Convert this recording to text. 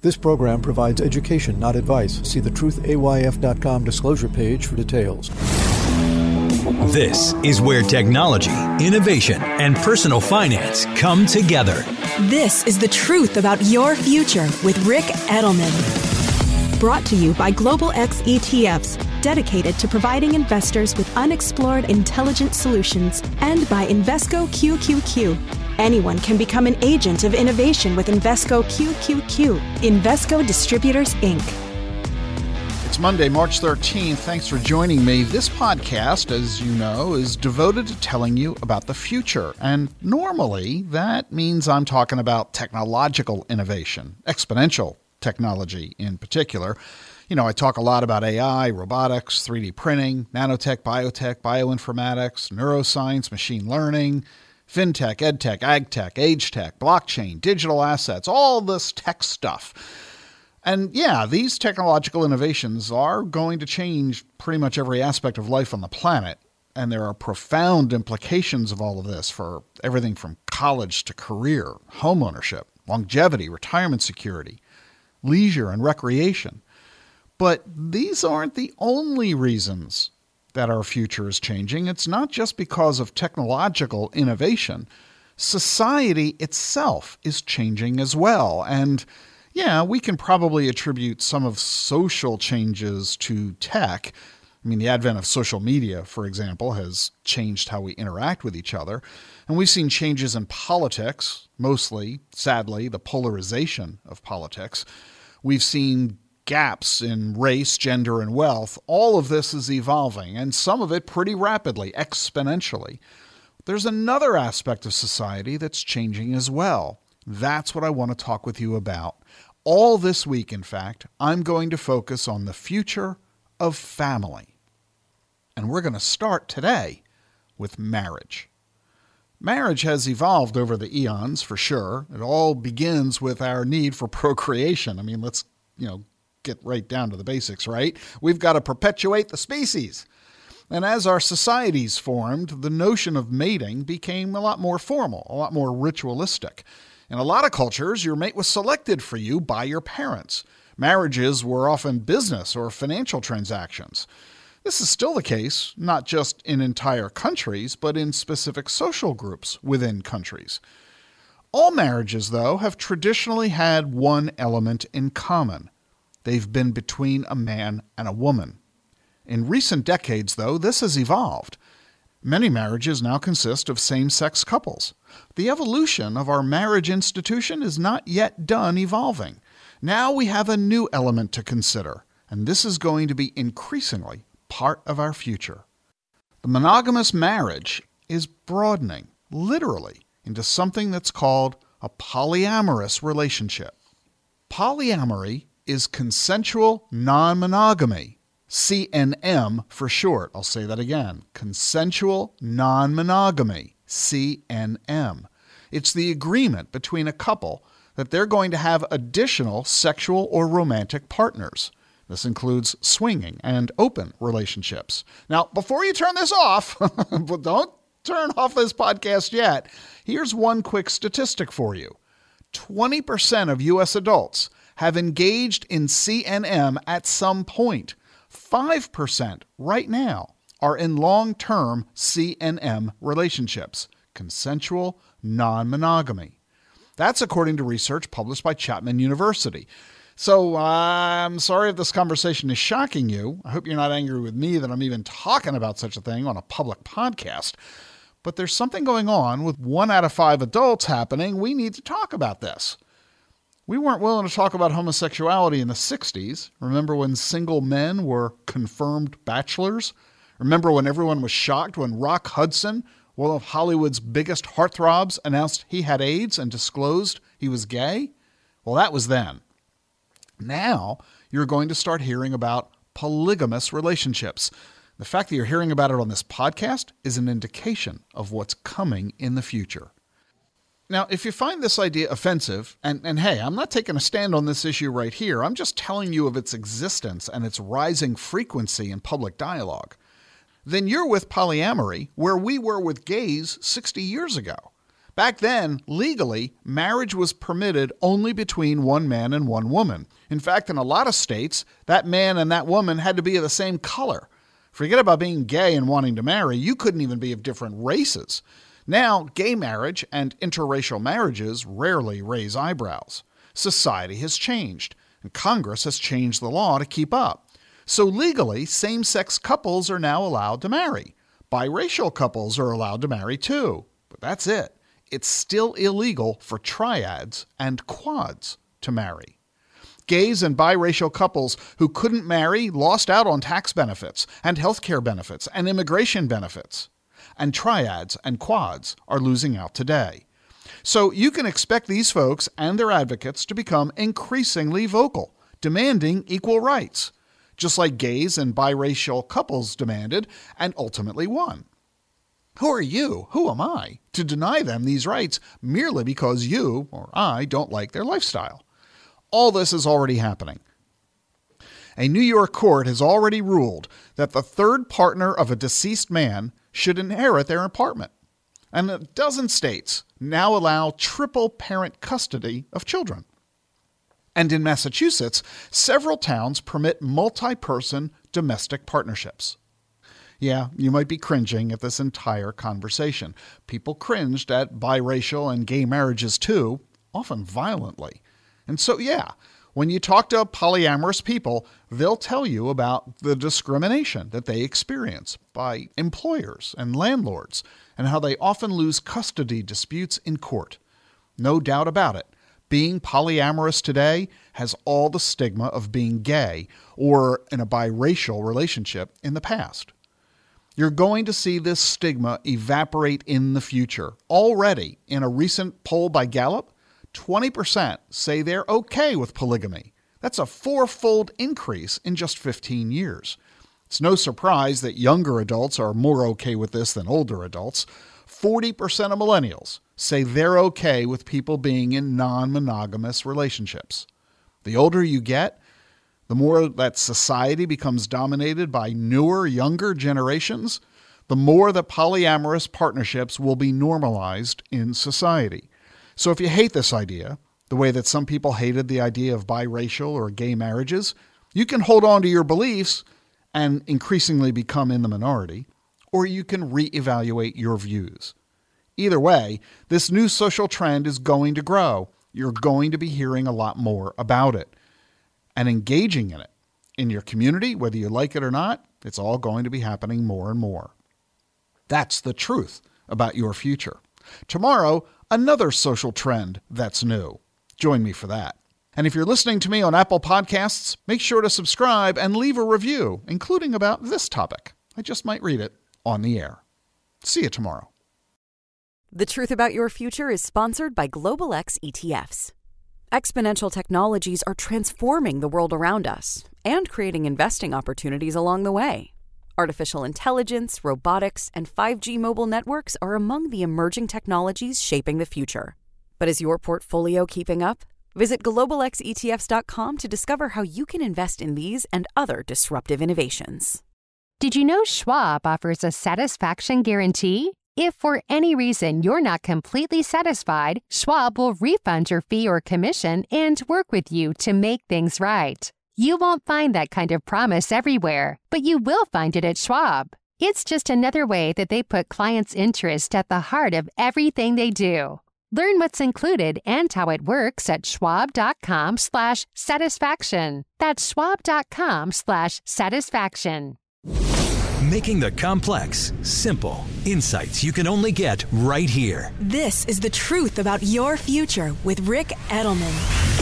This program provides education, not advice. See the truthayf.com disclosure page for details. This is where technology, innovation, and personal finance come together. This is The Truth About Your Future with Ric Edelman. Brought to you by Global X ETFs, dedicated to providing investors with unexplored intelligent solutions, and by Invesco QQQ. Anyone can become an agent of innovation with Invesco QQQ. Invesco Distributors, Inc. It's Monday, March 13th. Thanks for joining me. This podcast, as you know, is devoted to telling you about the future. And normally, that means I'm talking about technological innovation, exponential technology in particular. You know, I talk a lot about AI, robotics, 3D printing, nanotech, biotech, bioinformatics, neuroscience, machine learning, fintech, edtech, agtech, age tech, blockchain, digital assets, all this tech stuff. And yeah, these technological innovations are going to change pretty much every aspect of life on the planet. And there are profound implications of all of this for everything from college to career, homeownership, longevity, retirement security, leisure and recreation. But these aren't the only reasons that our future is changing. It's not just because of technological innovation. Society itself is changing as well. And yeah, we can probably attribute some of social changes to tech. I mean, the advent of social media, for example, has changed how we interact with each other. And we've seen changes in politics, mostly, sadly, the polarization of politics. We've seen gaps in race, gender, and wealth. All of this is evolving, and some of it pretty rapidly, exponentially. There's another aspect of society that's changing as well. That's what I want to talk with you about. All this week, in fact, I'm going to focus on the future of family. And we're going to start today with marriage. Marriage has evolved over the eons, for sure. It all begins with our need for procreation. I mean, let's, get right down to the basics, right? We've got to perpetuate the species. And as our societies formed, the notion of mating became a lot more formal, a lot more ritualistic. In a lot of cultures, your mate was selected for you by your parents. Marriages were often business or financial transactions. This is still the case, not just in entire countries, but in specific social groups within countries. All marriages, though, have traditionally had one element in common. They've been between a man and a woman. In recent decades, though, this has evolved. Many marriages now consist of same-sex couples. The evolution of our marriage institution is not yet done evolving. Now we have a new element to consider, and this is going to be increasingly part of our future. The monogamous marriage is broadening, literally, into something that's called a polyamorous relationship. Polyamory is consensual non-monogamy, CNM for short. I'll say that again. Consensual non-monogamy, CNM. It's the agreement between a couple that they're going to have additional sexual or romantic partners. This includes swinging and open relationships. Now, before you turn this off, don't turn off this podcast yet, here's one quick statistic for you. 20% of U.S. adults have engaged in CNM at some point. 5% right now are in long-term CNM relationships, consensual non-monogamy. That's according to research published by Chapman University. So I'm sorry if this conversation is shocking you. I hope you're not angry with me that I'm even talking about such a thing on a public podcast. But there's something going on with 1 out of 5 adults happening. We need to talk about this. We weren't willing to talk about homosexuality in the 60s. Remember when single men were confirmed bachelors? Remember when everyone was shocked when Rock Hudson, one of Hollywood's biggest heartthrobs, announced he had AIDS and disclosed he was gay? Well, that was then. Now, you're going to start hearing about polygamous relationships. The fact that you're hearing about it on this podcast is an indication of what's coming in the future. Now, if you find this idea offensive, and hey, I'm not taking a stand on this issue right here, I'm just telling you of its existence and its rising frequency in public dialogue, then you're with polyamory where we were with gays 60 years ago. Back then, legally, marriage was permitted only between one man and one woman. In fact, in a lot of states, that man and that woman had to be of the same color. Forget about being gay and wanting to marry. You couldn't even be of different races. Now, gay marriage and interracial marriages rarely raise eyebrows. Society has changed, and Congress has changed the law to keep up. So legally, same-sex couples are now allowed to marry. Biracial couples are allowed to marry too. But that's it. It's still illegal for triads and quads to marry. Gays and biracial couples who couldn't marry lost out on tax benefits and health care benefits and immigration benefits. And triads and quads are losing out today. So you can expect these folks and their advocates to become increasingly vocal, demanding equal rights, just like gays and biracial couples demanded and ultimately won. Who are you, who am I, to deny them these rights merely because you or I don't like their lifestyle? All this is already happening. A New York court has already ruled that the third partner of a deceased man should inherit their apartment. And a dozen states now allow triple parent custody of children. And in Massachusetts, several towns permit multi-person domestic partnerships. Yeah, you might be cringing at this entire conversation. People cringed at biracial and gay marriages too, often violently. And so, yeah, when you talk to polyamorous people, they'll tell you about the discrimination that they experience by employers and landlords and how they often lose custody disputes in court. No doubt about it. Being polyamorous today has all the stigma of being gay or in a biracial relationship in the past. You're going to see this stigma evaporate in the future. Already, in a recent poll by Gallup, 20% say they're okay with polygamy. That's a 4-fold increase in just 15 years. It's no surprise that younger adults are more okay with this than older adults. 40% of millennials say they're okay with people being in non-monogamous relationships. The older you get, the more that society becomes dominated by newer, younger generations, the more that polyamorous partnerships will be normalized in society. So if you hate this idea, the way that some people hated the idea of biracial or gay marriages, you can hold on to your beliefs and increasingly become in the minority, or you can reevaluate your views. Either way, this new social trend is going to grow. You're going to be hearing a lot more about it. And engaging in it. In your community, whether you like it or not, it's all going to be happening more and more. That's the truth about your future. Tomorrow, another social trend that's new. Join me for that. And if you're listening to me on Apple Podcasts, make sure to subscribe and leave a review, including about this topic. I just might read it on the air. See you tomorrow. The Truth About Your Future is sponsored by Global X ETFs. Exponential technologies are transforming the world around us and creating investing opportunities along the way. Artificial intelligence, robotics, and 5G mobile networks are among the emerging technologies shaping the future. But is your portfolio keeping up? Visit globalxetfs.com to discover how you can invest in these and other disruptive innovations. Did you know Schwab offers a satisfaction guarantee? If for any reason you're not completely satisfied, Schwab will refund your fee or commission and work with you to make things right. You won't find that kind of promise everywhere, but you will find it at Schwab. It's just another way that they put clients' interest at the heart of everything they do. Learn what's included and how it works at schwab.com/satisfaction. That's schwab.com/satisfaction. Making the complex simple. Insights you can only get right here. This is The Truth About Your Future with Ric Edelman.